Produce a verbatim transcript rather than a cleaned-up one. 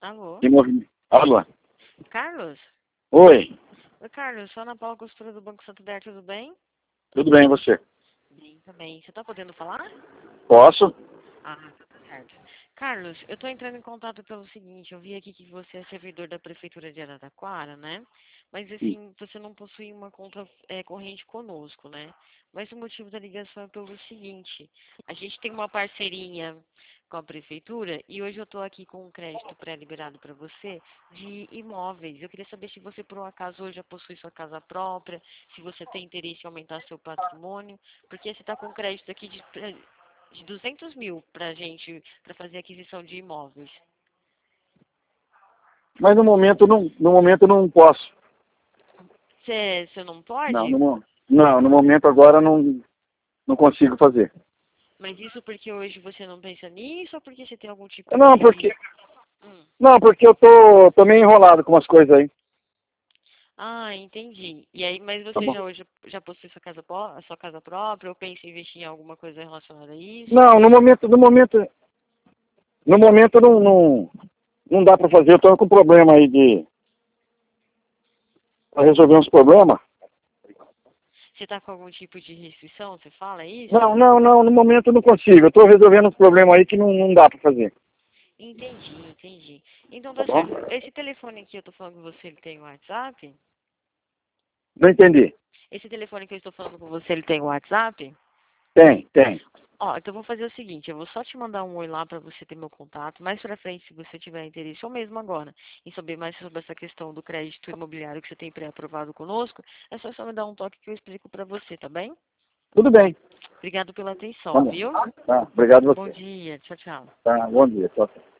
Alô? Que movimento. Alô? Carlos? Oi, Oi, Carlos. Sou Ana Paula Costura do Banco Santander, tudo bem? tudo bem, e você? Bem, também. Você tá podendo falar? Posso? Ah, tá certo. Carlos, eu tô entrando em contato pelo seguinte, eu vi aqui que você é servidor da Prefeitura de Araraquara, né? Mas Sim. assim, você não possui uma conta é, corrente conosco, né? Mas o motivo da ligação é pelo seguinte, a gente tem uma parceirinha com a Prefeitura e hoje eu tô aqui com um crédito pré-liberado para você de imóveis. Eu queria saber se você por um acaso hoje já possui sua casa própria, se você tem interesse em aumentar seu patrimônio, porque você está com crédito aqui de de duzentos mil pra gente, pra fazer aquisição de imóveis. Mas no momento não, no momento não posso. Você não Não, pode? no, mo- não, no momento agora não, não consigo fazer. Mas isso porque hoje você não pensa nisso ou porque você tem algum tipo Não, de... porque, Hum. não, porque eu tô, tô meio enrolado com umas coisas aí. Ah, entendi. E aí, mas Tá você bom? já hoje já possui sua casa, pró- sua casa própria ou pensa em investir em alguma coisa relacionada a isso? Não, no momento, no momento, no momento não, não, não dá para fazer. Eu tô com problema aí de pra resolver uns problemas. Você tá com algum tipo de restrição, você fala Não, isso? não, não, no momento eu não consigo. Eu tô resolvendo uns problemas aí que não, não dá para fazer. Entendi, entendi. Então Tá tá bom? certo. Esse telefone aqui eu tô falando com você, ele tem WhatsApp? Não entendi. Esse telefone que eu estou falando com você, ele tem WhatsApp? Tem, tem. Ó, então eu vou fazer o seguinte, eu vou só te mandar um oi lá pra você ter meu contato. Mais pra frente, se você tiver interesse, ou mesmo agora, em saber mais sobre essa questão do crédito imobiliário que você tem pré-aprovado conosco, é só só me dar um toque que eu explico pra você, tá bem? Tudo bem. Obrigado pela Tá atenção, bom. viu? Tá, obrigado a Bom você. dia, tchau, tchau. Tá, bom dia. Tchau, tchau.